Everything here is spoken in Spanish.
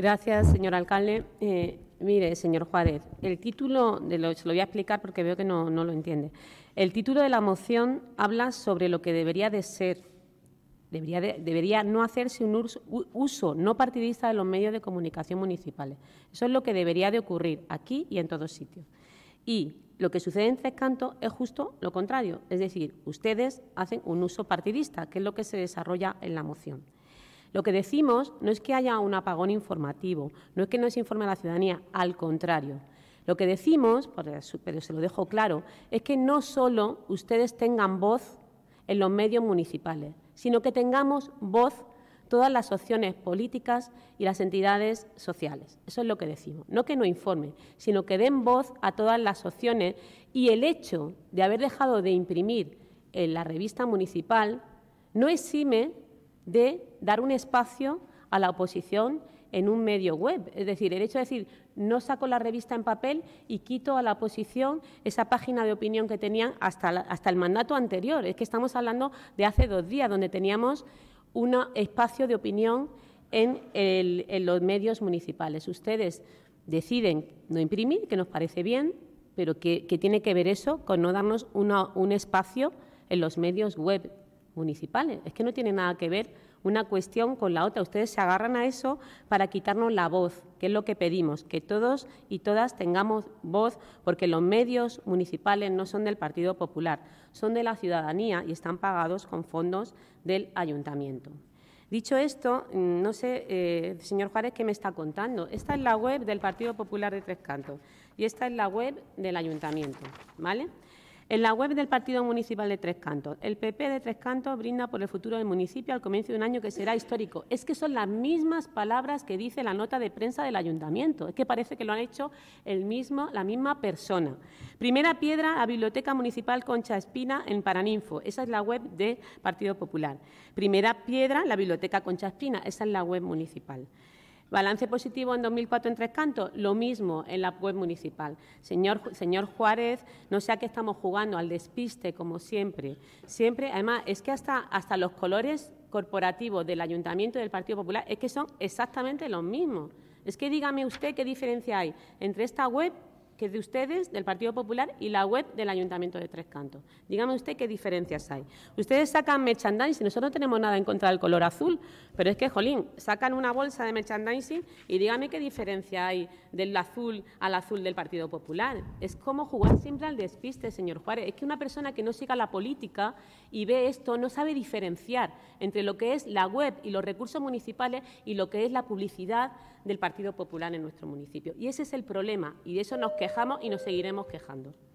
Gracias, señor alcalde. Mire, señor Juárez, el título, se lo voy a explicar porque veo que no lo entiende. El título de la moción habla sobre lo que debería de ser. Debería no hacerse un uso no partidista de los medios de comunicación municipales. Eso es lo que debería de ocurrir aquí y en todos sitios. Y lo que sucede en Tres Cantos es justo lo contrario. Es decir, ustedes hacen un uso partidista, que es lo que se desarrolla en la moción. Lo que decimos no es que haya un apagón informativo, no es que no se informe a la ciudadanía, al contrario. Lo que decimos, pero se lo dejo claro, es que no solo ustedes tengan voz en los medios municipales, sino que tengamos voz todas las opciones políticas y las entidades sociales. Eso es lo que decimos. No que no informen, sino que den voz a todas las opciones, y el hecho de haber dejado de imprimir en la revista municipal no exime de dar un espacio a la oposición en un medio web. Es decir, el hecho de decir, no saco la revista en papel y quito a la oposición esa página de opinión que tenían hasta el mandato anterior. Es que estamos hablando de hace 2 días, donde teníamos un espacio de opinión en los medios municipales. Ustedes deciden no imprimir, que nos parece bien, pero que tiene que ver eso con no darnos un espacio en los medios web municipales. Es que no tiene nada que ver una cuestión con la otra. Ustedes se agarran a eso para quitarnos la voz, que es lo que pedimos, que todos y todas tengamos voz, porque los medios municipales no son del Partido Popular, son de la ciudadanía y están pagados con fondos del ayuntamiento. Dicho esto, no sé, señor Juárez, ¿qué me está contando? Esta es la web del Partido Popular de Tres Cantos y esta es la web del ayuntamiento, ¿vale? En la web del Partido Municipal de Tres Cantos, el PP de Tres Cantos brinda por el futuro del municipio al comienzo de un año que será histórico. Es que son las mismas palabras que dice la nota de prensa del ayuntamiento. Es que parece que lo han hecho la misma persona. Primera piedra, la Biblioteca Municipal Concha Espina en Paraninfo. Esa es la web del Partido Popular. Primera piedra, la Biblioteca Concha Espina. Esa es la web municipal. Balance positivo en 2004 en Tres Cantos, lo mismo en la web municipal. Señor Juárez, no sé a qué estamos jugando, al despiste, como siempre. Siempre, además, es que hasta los colores corporativos del Ayuntamiento y del Partido Popular es que son exactamente los mismos. Es que dígame usted qué diferencia hay entre esta web, que es de ustedes, del Partido Popular, y la web del Ayuntamiento de Tres Cantos. Dígame usted qué diferencias hay. Ustedes sacan merchandising, nosotros no tenemos nada en contra del color azul, pero es que, jolín, sacan una bolsa de merchandising y dígame qué diferencia hay del azul al azul del Partido Popular. Es como jugar siempre al despiste, señor Juárez. Es que una persona que no siga la política y ve esto no sabe diferenciar entre lo que es la web y los recursos municipales y lo que es la publicidad del Partido Popular en nuestro municipio. Y ese es el problema, y de eso nos quejamos y nos seguiremos quejando.